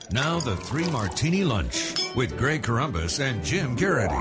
Now the Three Martini Lunch with Greg Corombos and Jim Garrity.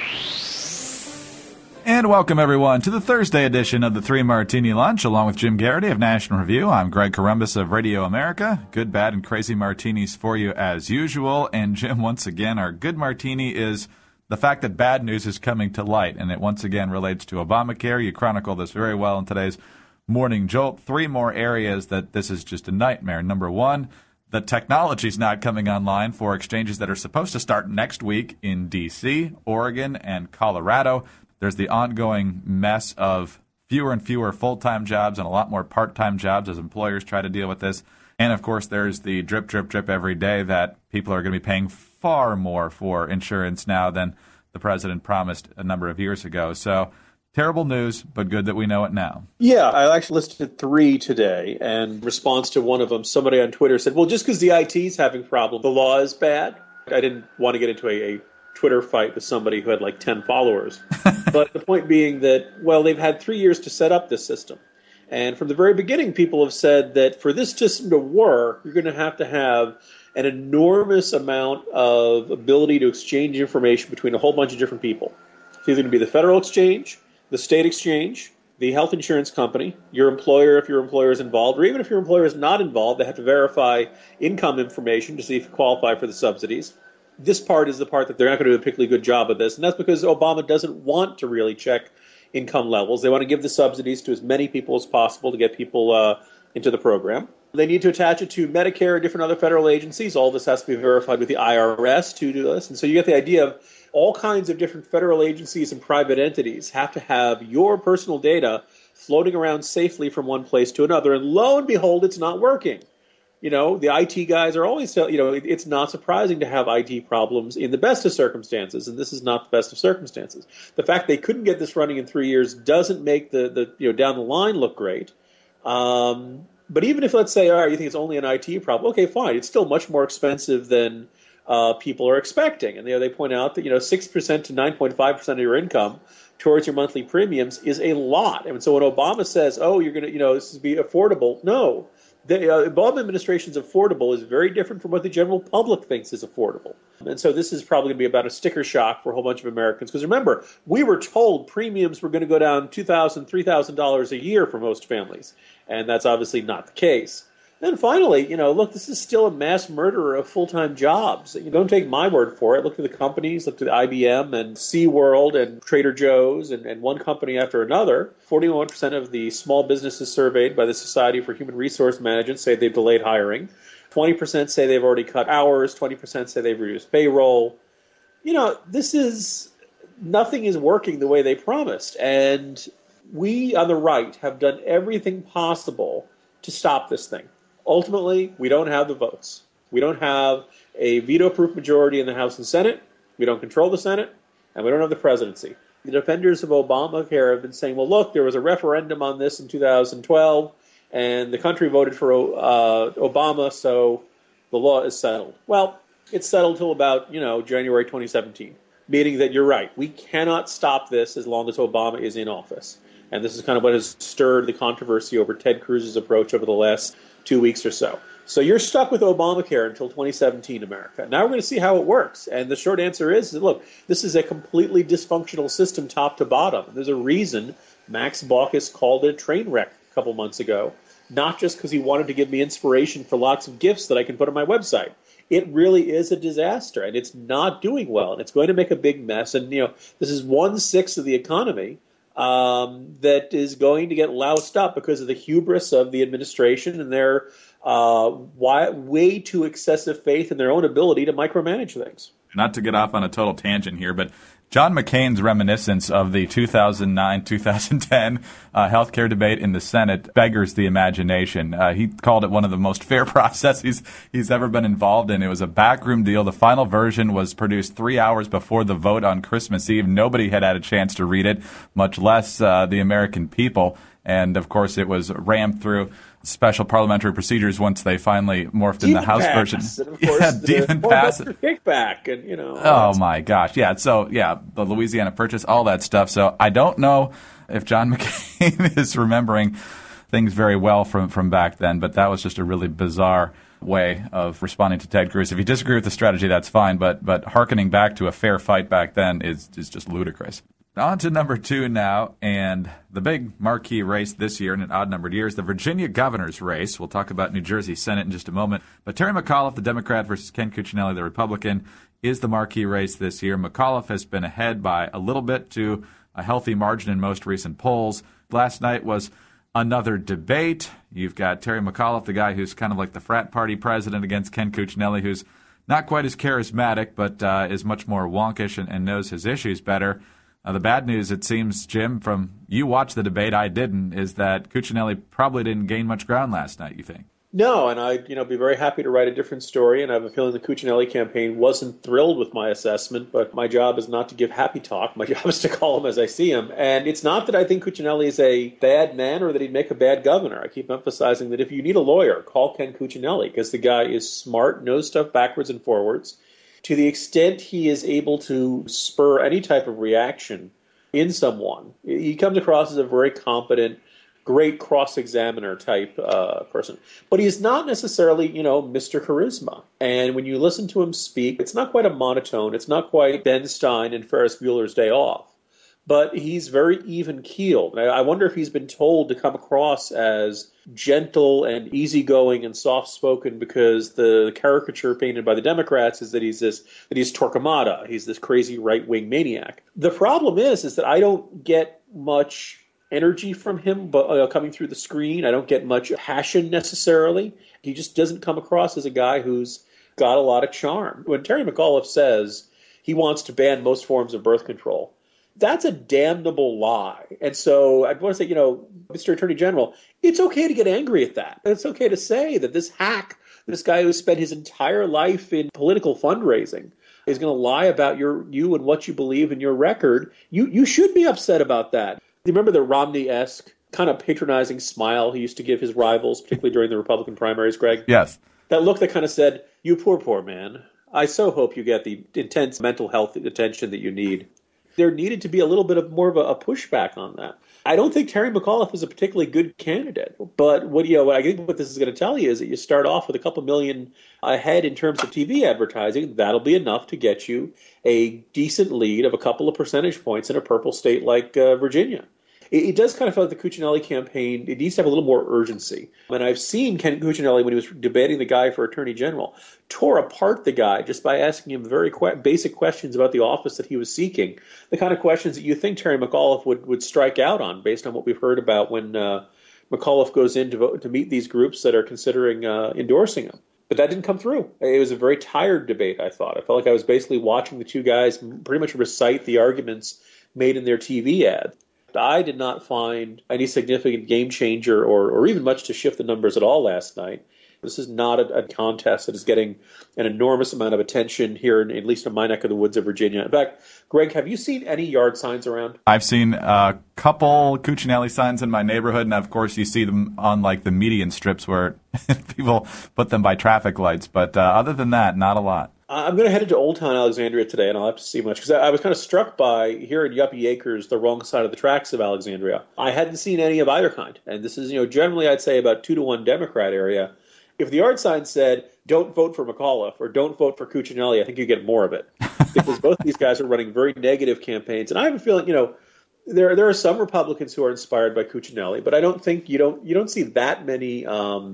And welcome, everyone, to the Thursday edition of the Three Martini Lunch, along with Jim Garrity of National Review. I'm Greg Corombos of Radio America. Good, bad, and crazy martinis for you as usual. And Jim, once again, our good martini is the fact that bad news is coming to light, and it once again relates to Obamacare. You chronicle this very well in today's Morning Jolt. Three more areas that this is just a nightmare. Number one, the technology's not coming online for exchanges that are supposed to start next week in D.C., Oregon, and Colorado. There's the ongoing mess of fewer and fewer full-time jobs and a lot more part-time jobs as employers try to deal with this. And, of course, there's the drip, drip, drip every day that people are going to be paying far more for insurance now than the president promised a number of years ago. So terrible news, but good that we know it now. Yeah, I actually listed three today, and in response to one of them, somebody on Twitter said, well, just because the IT is having problems, the law is bad. I didn't want to get into a Twitter fight with somebody who had like 10 followers. But the point being that, well, they've had 3 years to set up this system. And from the very beginning, people have said that for this system to work, you're going to have an enormous amount of ability to exchange information between a whole bunch of different people. It's either going to be the federal exchange, the state exchange, the health insurance company, your employer if your employer is involved, or even if your employer is not involved, they have to verify income information to see if you qualify for the subsidies. This part is the part that they're not going to do a particularly good job of this, and that's because Obama doesn't want to really check income levels. They want to give the subsidies to as many people as possible to get people into the program. They need to attach it to Medicare and different other federal agencies. All this has to be verified with the IRS to do this. And so you get the idea of all kinds of different federal agencies and private entities have to have your personal data floating around safely from one place to another. And lo and behold, it's not working. You know, the IT guys are always, it's not surprising to have IT problems in the best of circumstances, and this is not the best of circumstances. The fact they couldn't get this running in 3 years doesn't make the down the line look great. But even if, let's say, all right, you think it's only an IT problem, okay, fine. It's still much more expensive than people are expecting. And they point out that 6% to 9.5% of your income towards your monthly premiums is a lot. And so when Obama says, oh, you're going to, this is be affordable, no. The Obama administration's affordable is very different from what the general public thinks is affordable. And so this is probably going to be about a sticker shock for a whole bunch of Americans. Because remember, we were told premiums were going to go down $2,000, $3,000 a year for most families. And that's obviously not the case. Then finally, look, this is still a mass murderer of full-time jobs. You don't take my word for it. Look to the companies, look to the IBM and SeaWorld and Trader Joe's and one company after another. 41% of the small businesses surveyed by the Society for Human Resource Management say they've delayed hiring. 20% say they've already cut hours. 20% say they've reduced payroll. Nothing is working the way they promised. And we on the right have done everything possible to stop this thing. Ultimately, we don't have the votes. We don't have a veto-proof majority in the House and Senate. We don't control the Senate, and we don't have the presidency. The defenders of Obamacare have been saying, well, look, there was a referendum on this in 2012, and the country voted for Obama, so the law is settled. Well, it's settled till about, January 2017, meaning that you're right. We cannot stop this as long as Obama is in office. And this is kind of what has stirred the controversy over Ted Cruz's approach over the last 2 weeks or so. So you're stuck with Obamacare until 2017, America. Now we're going to see how it works. And the short answer is, look, this is a completely dysfunctional system top to bottom. There's a reason Max Baucus called it a train wreck a couple months ago, not just because he wanted to give me inspiration for lots of gifts that I can put on my website. It really is a disaster, and it's not doing well, and it's going to make a big mess. And, this is 1/6 of the economy that is going to get loused up because of the hubris of the administration and their way too excessive faith in their own ability to micromanage things. Not to get off on a total tangent here, but John McCain's reminiscence of the 2009-2010 healthcare debate in the Senate beggars the imagination. He called it one of the most fair processes he's ever been involved in. It was a backroom deal. The final version was produced 3 hours before the vote on Christmas Eve. Nobody had a chance to read it, much less the American people. And, of course, it was rammed through special parliamentary procedures once they finally morphed in the House version. And of course, Demon pass. Kickback and, Oh, my gosh. Yeah, so, the Louisiana Purchase, all that stuff. So I don't know if John McCain is remembering things very well from back then, but that was just a really bizarre way of responding to Ted Cruz. If you disagree with the strategy, that's fine, but hearkening back to a fair fight back then is just ludicrous. On to number 2 now, and the big marquee race this year in an odd-numbered year is the Virginia governor's race. We'll talk about New Jersey Senate in just a moment. But Terry McAuliffe, the Democrat, versus Ken Cuccinelli, the Republican, is the marquee race this year. McAuliffe has been ahead by a little bit to a healthy margin in most recent polls. Last night was another debate. You've got Terry McAuliffe, the guy who's kind of like the frat party president, against Ken Cuccinelli, who's not quite as charismatic, but is much more wonkish and knows his issues better. The bad news, it seems, Jim, from you watched the debate, I didn't, is that Cuccinelli probably didn't gain much ground last night, you think? No, and I'd be very happy to write a different story, and I have a feeling the Cuccinelli campaign wasn't thrilled with my assessment, but my job is not to give happy talk. My job is to call him as I see him. And it's not that I think Cuccinelli is a bad man or that he'd make a bad governor. I keep emphasizing that if you need a lawyer, call Ken Cuccinelli, because the guy is smart, knows stuff backwards and forwards. To the extent he is able to spur any type of reaction in someone, he comes across as a very competent, great cross-examiner type person. But he's not necessarily, Mr. Charisma. And when you listen to him speak, it's not quite a monotone. It's not quite Ben Stein and Ferris Bueller's Day Off. But he's very even-keeled. I wonder if he's been told to come across as gentle and easygoing and soft-spoken because the caricature painted by the Democrats is that he's Torquemada. He's this crazy right-wing maniac. The problem is that I don't get much energy from him coming through the screen. I don't get much passion necessarily. He just doesn't come across as a guy who's got a lot of charm. When Terry McAuliffe says he wants to ban most forms of birth control, that's a damnable lie. And so I want to say, Mr. Attorney General, it's okay to get angry at that. It's okay to say that this hack, this guy who spent his entire life in political fundraising, is going to lie about you and what you believe in your record. You should be upset about that. You remember the Romney-esque kind of patronizing smile he used to give his rivals, particularly during the Republican primaries, Greg? Yes. That look that kind of said, you poor man, I so hope you get the intense mental health attention that you need. There needed to be a little bit of more of a pushback on that. I don't think Terry McAuliffe is a particularly good candidate, but I think what this is going to tell you is that you start off with a couple million ahead in terms of TV advertising. That'll be enough to get you a decent lead of a couple of percentage points in a purple state like Virginia. It does kind of feel like the Cuccinelli campaign, it needs to have a little more urgency. And I've seen Ken Cuccinelli, when he was debating the guy for Attorney General, tore apart the guy just by asking him very basic questions about the office that he was seeking, the kind of questions that you think Terry McAuliffe would strike out on based on what we've heard about when McAuliffe goes in to meet these groups that are considering endorsing him. But that didn't come through. It was a very tired debate, I thought. I felt like I was basically watching the two guys pretty much recite the arguments made in their TV ad. I did not find any significant game changer or even much to shift the numbers at all last night. This is not a contest that is getting an enormous amount of attention here, at least in my neck of the woods of Virginia. In fact, Greg, have you seen any yard signs around? I've seen a couple Cuccinelli signs in my neighborhood, and of course you see them on like the median strips where people put them by traffic lights. But other than that, not a lot. I'm going to head into Old Town Alexandria today, and I'll have to see much, because I was kind of struck by, here in Yuppie Acres, the wrong side of the tracks of Alexandria. I hadn't seen any of either kind, and this is, generally I'd say about 2-to-1 Democrat area. If the yard sign said, don't vote for McAuliffe or don't vote for Cuccinelli, I think you get more of it, because both of these guys are running very negative campaigns, and I have a feeling, there are some Republicans who are inspired by Cuccinelli, but I don't think you don't see that many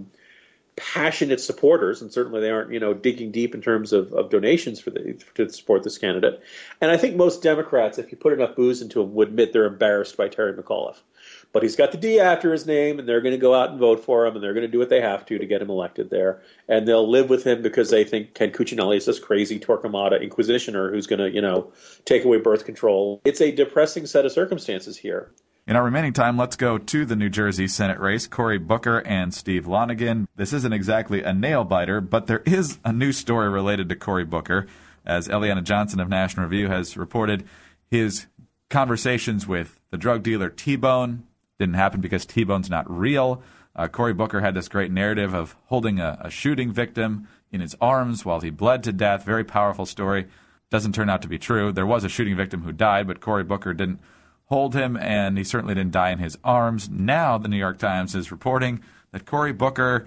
passionate supporters, and certainly they aren't, digging deep in terms of donations to support this candidate. And I think most Democrats, if you put enough booze into them, would admit they're embarrassed by Terry McAuliffe. But he's got the D after his name, and they're going to go out and vote for him, and they're going to do what they have to get him elected there. And they'll live with him because they think Ken Cuccinelli is this crazy Torquemada inquisitioner who's going to, take away birth control. It's a depressing set of circumstances here. In our remaining time, let's go to the New Jersey Senate race, Cory Booker and Steve Lonegan. This isn't exactly a nail-biter, but there is a new story related to Cory Booker. As Eliana Johnson of National Review has reported, his conversations with the drug dealer T-Bone didn't happen because T-Bone's not real. Cory Booker had this great narrative of holding a shooting victim in his arms while he bled to death. Very powerful story. Doesn't turn out to be true. There was a shooting victim who died, but Cory Booker didn't hold him, and he certainly didn't die in his arms. Now the New York Times is reporting that Cory Booker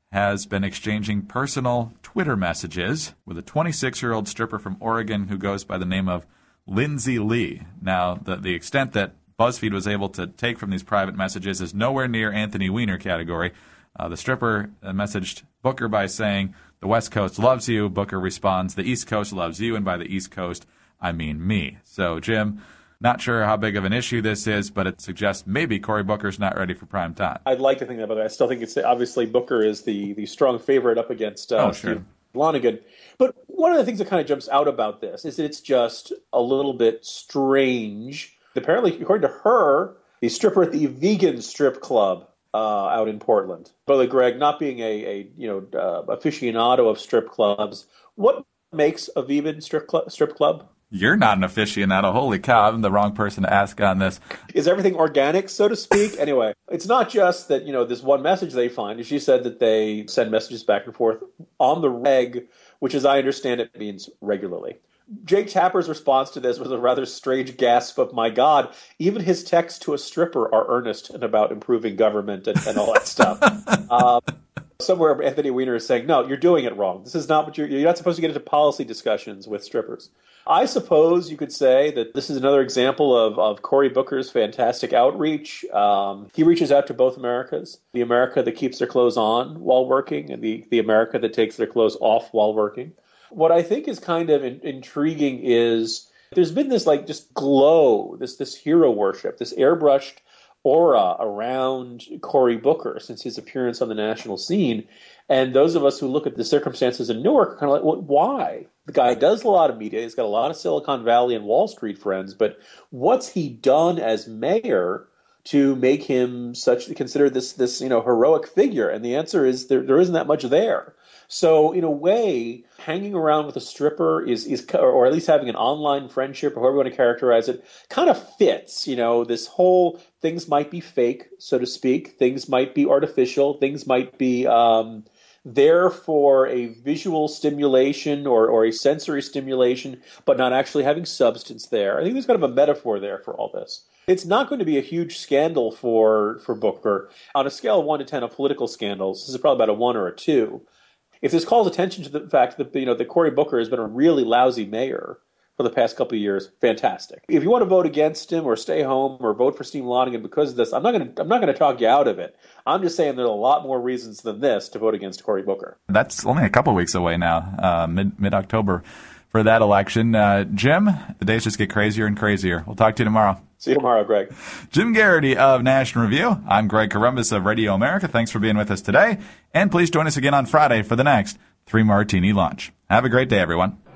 has been exchanging personal Twitter messages with a 26-year-old stripper from Oregon who goes by the name of Lindsay Lee. Now, the extent that BuzzFeed was able to take from these private messages is nowhere near Anthony Weiner category. The stripper messaged Booker by saying, "The West Coast loves you." Booker responds, "The East Coast loves you, and by the East Coast, I mean me." So, Jim, not sure how big of an issue this is, but it suggests maybe Cory Booker's not ready for prime time. I'd like to think that, but I still think it's obviously Booker is the strong favorite up against Steve Lonegan. But one of the things that kind of jumps out about this is that it's just a little bit strange. Apparently, according to her, the stripper at the Vegan Strip Club out in Portland. Brother Greg, not being a aficionado of strip clubs, what makes a vegan strip club? You're not an aficionado. Holy cow, I'm the wrong person to ask on this. Is everything organic, so to speak? Anyway, it's not just that, this one message they find. She said that they send messages back and forth on the reg, which, as I understand it, means regularly. Jake Tapper's response to this was a rather strange gasp of, my God, even his texts to a stripper are earnest and about improving government and all that stuff. Somewhere Anthony Weiner is saying, no, you're doing it wrong. This is not what you're not supposed to get into policy discussions with strippers. I suppose you could say that this is another example of Cory Booker's fantastic outreach. He reaches out to both Americas, the America that keeps their clothes on while working and the America that takes their clothes off while working. What I think is kind of intriguing is there's been this just glow, this hero worship, this airbrushed aura around Cory Booker since his appearance on the national scene. And those of us who look at the circumstances in Newark are kind of like, well, why? The guy does a lot of media. He's got a lot of Silicon Valley and Wall Street friends. But what's he done as mayor to make him considered this heroic figure? And the answer is there isn't that much there. So in a way, hanging around with a stripper is or at least having an online friendship, or however you want to characterize it, kind of fits. This whole things might be fake, so to speak. Things might be artificial. Things might be there for a visual stimulation or a sensory stimulation, but not actually having substance there. I think there's kind of a metaphor there for all this. It's not going to be a huge scandal for Booker. On a scale of 1 to 10 of political scandals, this is probably about a 1 or a 2. If this calls attention to the fact that that Cory Booker has been a really lousy mayor for the past couple of years, fantastic. If you want to vote against him or stay home or vote for Steve Lonegan because of this, I'm not going to talk you out of it. I'm just saying there's a lot more reasons than this to vote against Cory Booker. That's only a couple weeks away now, mid-October for that election. Jim, the days just get crazier and crazier. We'll talk to you tomorrow. See you tomorrow, Greg. Jim Garrity of National Review. I'm Greg Corombos of Radio America. Thanks for being with us today. And please join us again on Friday for the next 3 Martini Lunch. Have a great day, everyone.